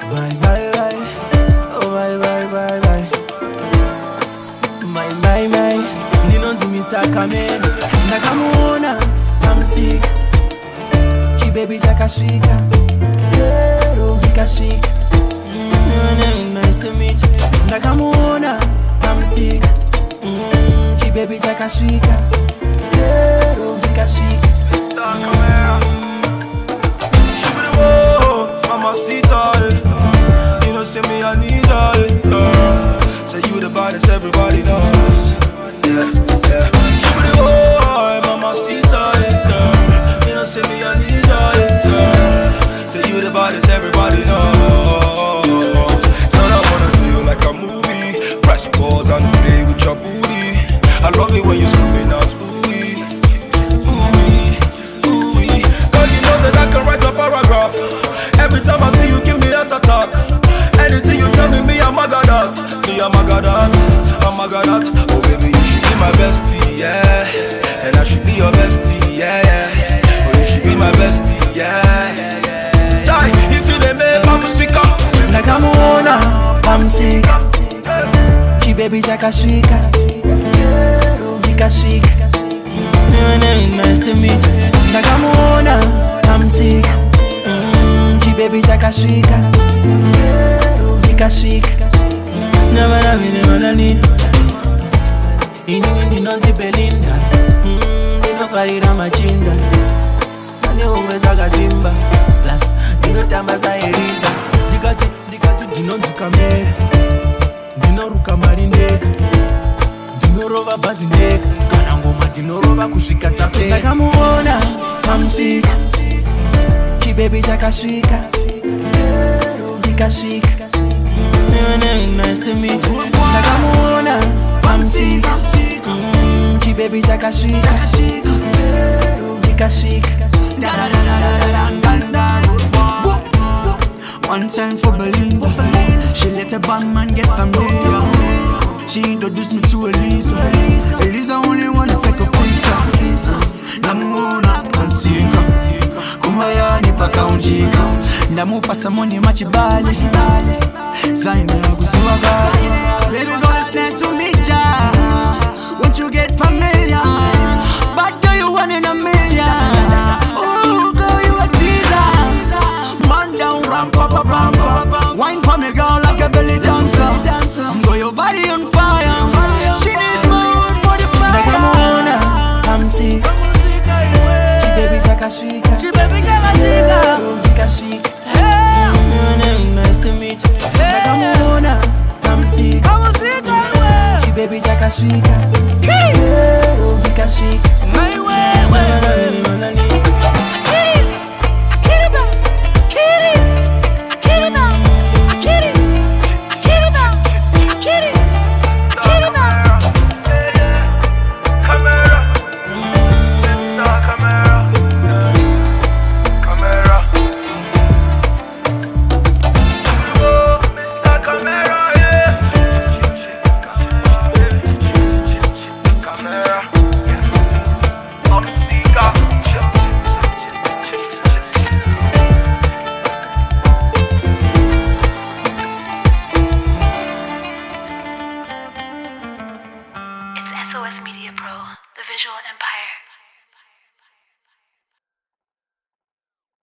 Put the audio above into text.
Bye bye bye. Oh bye bye bye bye. Bye bye bye. Ninonzi Mr. Kamel. Nakamuona, I'm sick. Baby Jakashika, Kero Hikashika. Nice to meet you. Nakamuona, I'm sick. Baby Jakashika, Kero Hikashika. Mamacita, you know, say me I need her. Say you the baddest, everybody knows. Yeah, yeah. Mamacita, you know, say me I need her. Say you the baddest, everybody knows. Girl, I wanna do you like a movie. Press pause and play with your booty. I love it when you screaming out ooh-wee, ooh-wee, ooh-wee. Girl, you know that I can write a paragraph. Every time I see you, give me a attack. Anything you tell me, I'm a god at. I'm a god at, I'm a god at. Oh baby, you should be my bestie, yeah. And I should be your bestie, yeah, yeah. Oh, you should be my bestie, yeah. Jai, if you let me, I'm sick. Nakamuona, I'm sick. Baby Jakashika, Kero Hikashika. Nice to meet you. Nakamuona, I'm sick. Baby Jakashika, Kero Hikashika. Never need. Inonzi Belinda, Nino Farira Machinda. Nane umwezaga Simba, plus Nino Tambaza Eriza. Dikati Dinonzi Kamere, Dino Ruka Marindeka, Dino Rova Bazindeka, Kanangoma Dino Rova Kushika Tape. Nakamuona, I'm sick. Baby Jakashika, Kero Hikashika. Nice to meet you. Nakamuona, I'm sick. Baby Jakashika, Kero Hikashika. One time for Berlin. She let a band man get familiar. She introduced me to Elisa. Elisa only wanna take a picture. Namuona kansika, kumbaya nipaka unjika. Ndamupata moni machibale, zaina kuziwaga. Baby girl, it's nice to meet ya. Won't you get familiar? But do you want in a million? Ooh, girl, you a teaser. Man down, ramp up, wine for me, girl, like a belly dancer. Girl, your body on fire. She needs more for the fire. Nakamuona, I'm sick. Baby Jakashika, Kero Hikashika. Nice to meet you. Nakamuona, I'm sick. Baby Jakashika.